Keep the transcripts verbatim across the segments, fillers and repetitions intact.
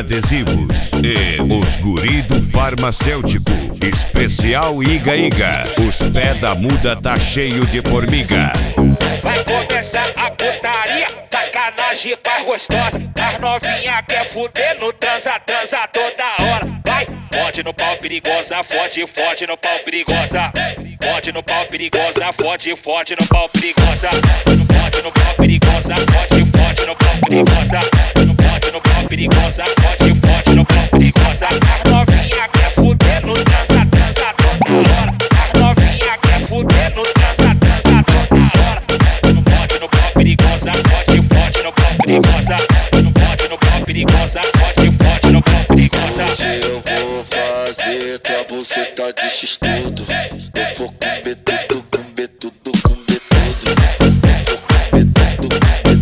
Adesivos e os guri do farmacêutico. Especial Iga Iga. Os pés da muda tá cheio de formiga. Vai começar a putaria, sacanagem mais gostosa. As novinha quer fuder no transa, transa toda hora. Vai, fode no pau perigosa, fode, fode no pau perigosa. Fode no pau perigosa, fode, fode no pau perigosa. Fode no pau perigosa, fode, fode no pau perigosa. Fode no pau perigosa, fode, fode no pau perigosa. As novinha quer fuder no transa, transa toda hora. As novinha quer fuder no transa, transa toda hora. Fode no pau perigosa, fode, fode no pau perigosa. Fode no pau perigosa, fode, fode no pau perigosa. Hoje eu vou fazer tua buceta de x-tudo. Eu vou comer tudo, comer tudo, comer tudo. Vou comer tudo, comer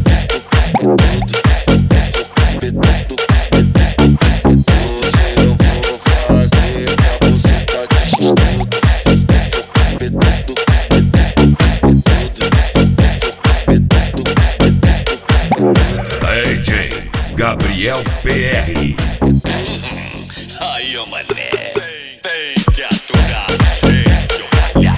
tudo, comer tudo. Hoje eu vou fazer tua buceta de x-tudo. Vou comer tudo, comer tudo, comer tudo. Vou comer tudo, D J Gabriel P R. Aí, ô mané, tem que aturar, gente, olha.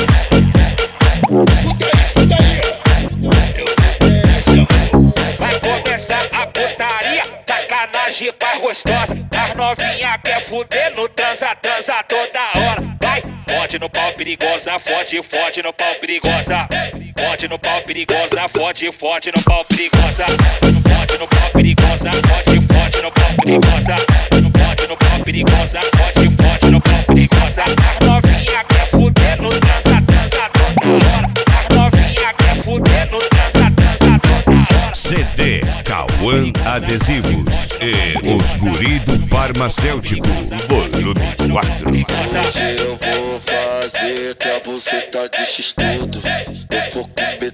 Escuta aí, escuta aí. Eu vou essa. Vai começar a putaria, sacanagem mais gostosa. As novinha quer fuder no transa, transa toda hora. Vai, fode no pau perigosa, fode, fode no pau perigosa. Fode no pau perigosa, fode, fode no pau perigosa. Fode no pau perigosa, fode, fode no pau perigosa. Fode no pau perigosa, fode, fode no pau perigosa. As novinha quer fuder no transa, transa toda hora. As novinha quer fuder no transa, transa toda hora. C D Cauã Adesivos e os guri do farmacêutico. Volume quatro. hoje eu vou fazer tua buceta de x-tudo. Eu vou comer